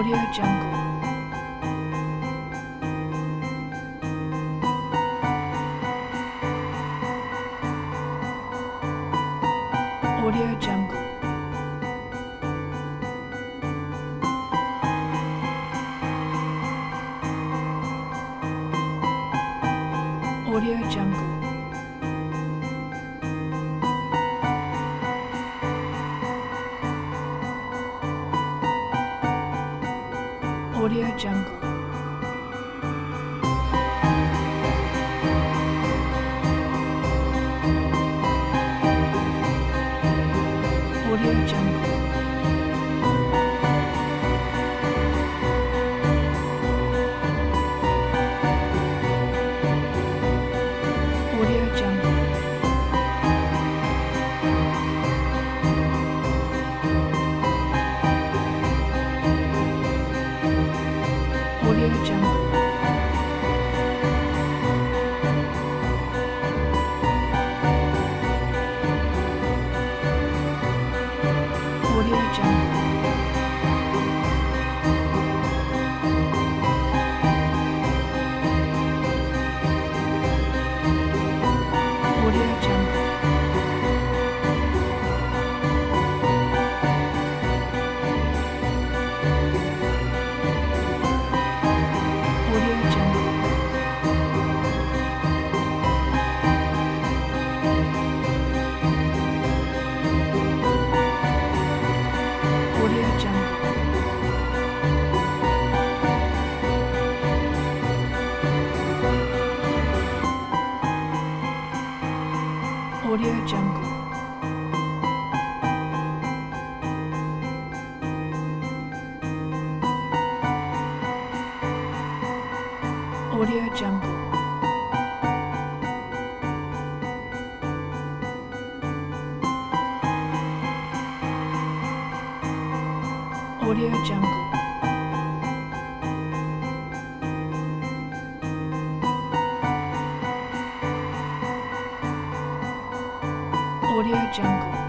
Audio Jungle. Audio Jungle. Audio Jungle. Audio Jungle. Audio Jungle. Audio Jungle. Audio Jungle. Audio Jungle. Audio Jungle. Audio Jungle. Audio Jungle. Audio Jungle. Audio Jungle. Audio Jungle. Audio Jungle.